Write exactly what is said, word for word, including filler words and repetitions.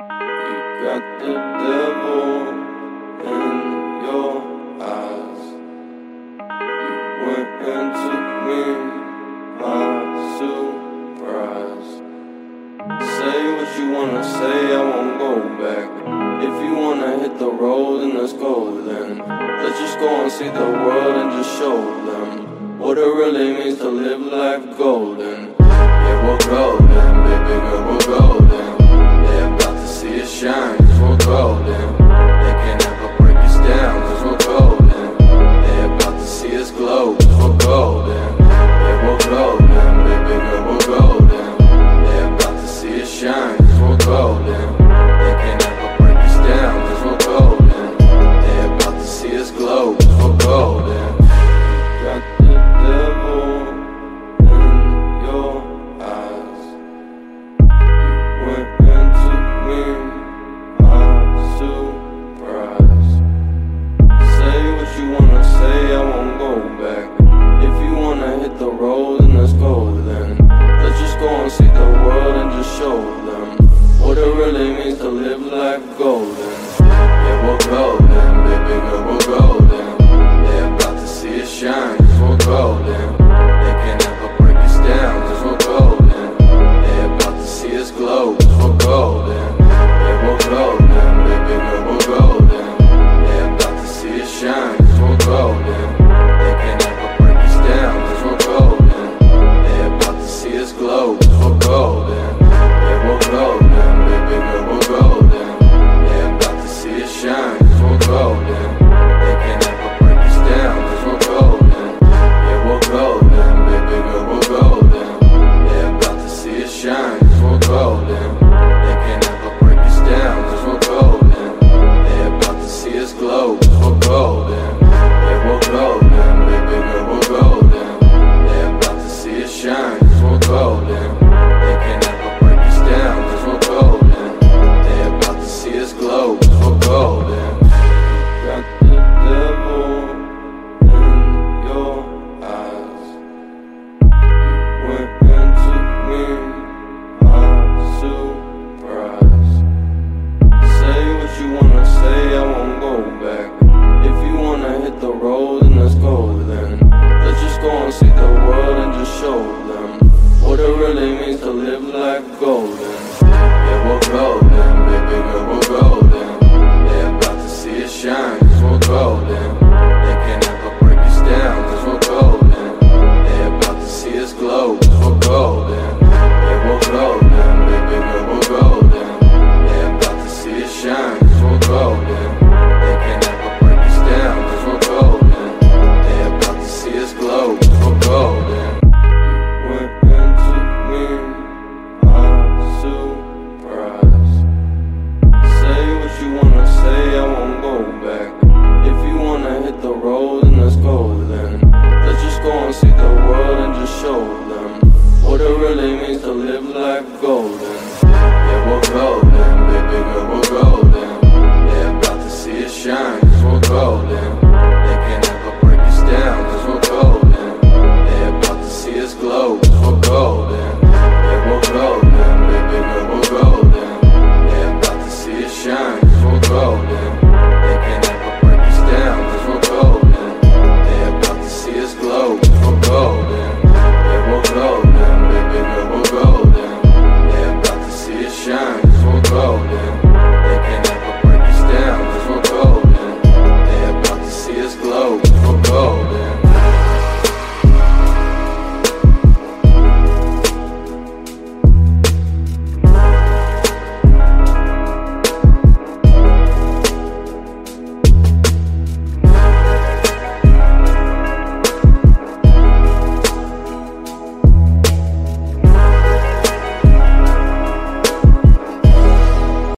You got the devil in your eyes. You went and took me by surprise. Say what you wanna say, I won't go back. If you wanna hit the road, then let's go then. Let's just go and see the world and just show them what it really means to live life golden. Yeah, we're golden, baby girl, we're golden. They're about to see us shine, cause we're golden. They can't ever break us down, cause we're golden. They're about to see us glow, cause we're golden. Yeah, we're golden, baby girl, we're golden. They're about to see us shine, cause we're golden. They can't ever break us down, cause we're golden. They're about to see us glow, cause we're golden. You got the devil in your eyes. You went and took me by surprise. Say what you wanna say, I won't go back. If you wanna hit the road, then let's go then. Let's just go and see the world and just show them what it really means to live life golden.